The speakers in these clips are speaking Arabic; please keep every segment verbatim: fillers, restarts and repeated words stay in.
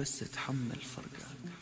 بس تحمل فرقك.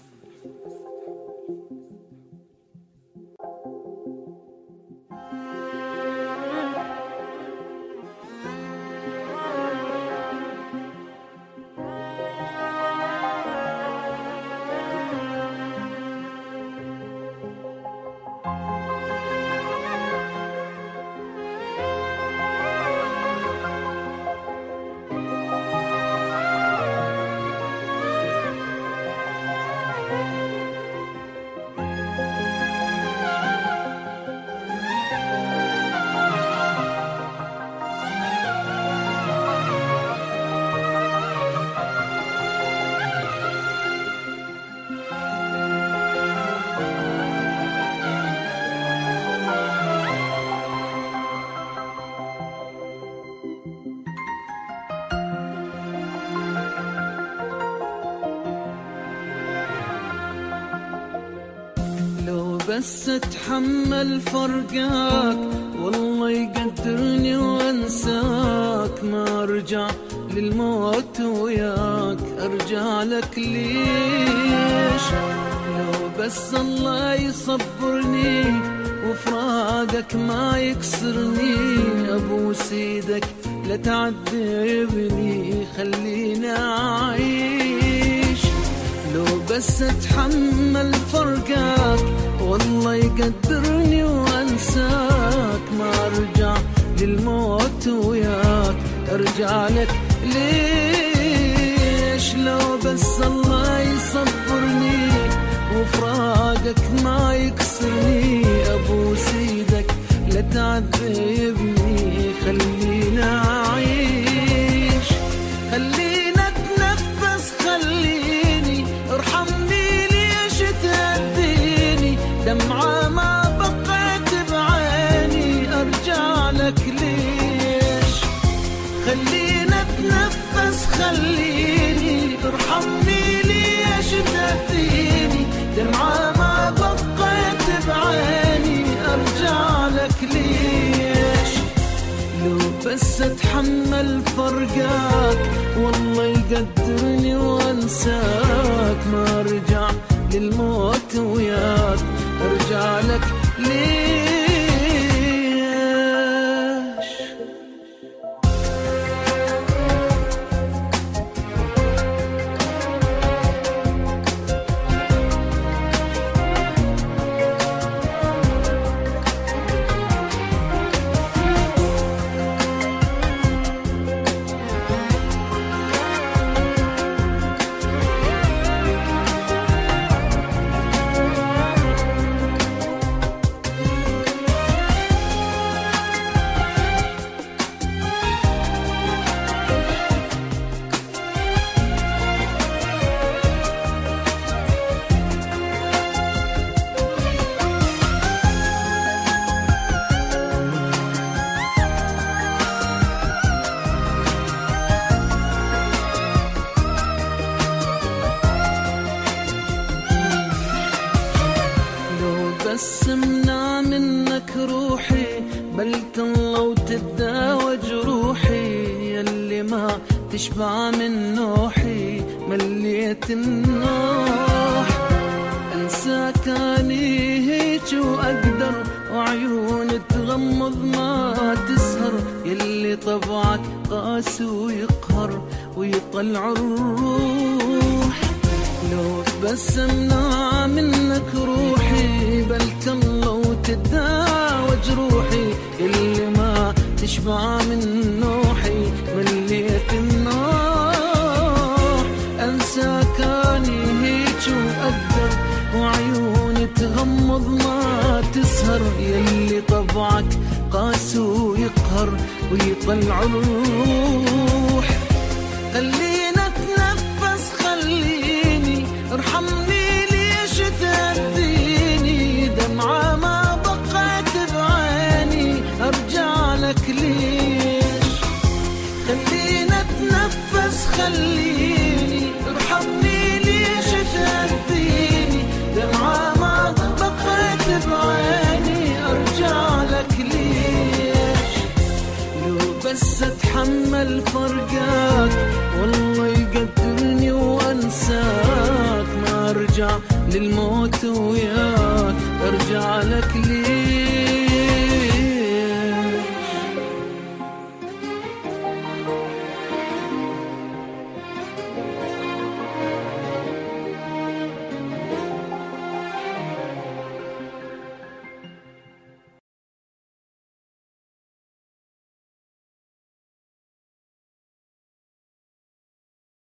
بس اتحمل فرقك والله يقدرني وانساك، ما ارجع للموت وياك ارجع لك ليش؟ لو بس الله يصبرني وفراقك ما يكسرني، ابوس ايدك لا تعذبني خلينا اعيش. لو بس اتحمل فرقك والله يقدرني وانساك، ما ارجع للموت وياك ارجع لك ليش؟ لو بس الله يصبرني وفراقك ما يكسرني، ابوس ايدك لا تعذبني خلينا اعيش. خلينا اتنفس خليني ارحمني ليش تأذيني، دمعة ما بقيت بعيني ارجع لك ليش؟ خلينا اتنفس خليني ارحمني ليش تأذيني، دمعة ما بقيت بعيني ارجع لك ليش؟ لو بس اتحمل فرقك والله يقدرني وانساك، ما ارجع للموت وياك ارجع لك ليش؟ قسمنا منك روحي بلك الله وتداوى جروحي، يلي ما تشبع من نوحي مليت النوح. انساك اني هيك واقدر وعيوني تغمض ما تسهر، يلي طبعك قاسي ويقهر ويطلع الروح. لو بسمنا منك روحي بلك الله وتداوى جروحي، اللي ما تشبع من نوحي مليت النوح. انساك اني هيك واقدر وعيوني تغمض ما تسهر، يلي طبعك قاسي ويقهر ويطلع الروح. خلينا اتنفس خليني ارحمني ليش تأذيني، دمعة ما بقيت بعيني ارجع لك ليش؟ خلينا اتنفس خليني ارحمني ليش تأذيني، دمعة ما بقيت بعيني ارجع لك ليش؟ لو بس اتحمل فرقك والله يقدرني وانساك، ارجع للموت وياك، ارجع لك لي